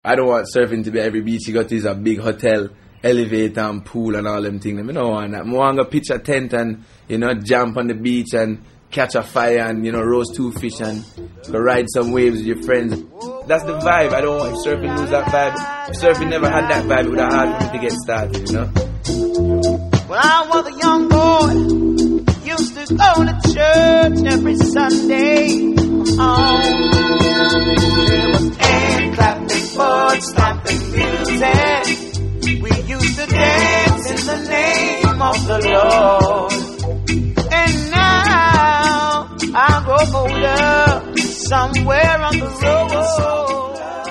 I don't want surfing to be every beach you go to is a big hotel, elevator and pool and all them things. I don't want that. I want to pitch a tent and, jump on the beach and catch a fire and, roast 2 fish and go ride some waves with your friends. That's the vibe. I don't want if surfing lose that vibe. If surfing never had that vibe, it would have hard for me to get started, When I was a young boy, used to go to church every Sunday. There was hand clapping, foot stomping music. We used to dance in the name of the Lord. And now I grow older, somewhere on the road.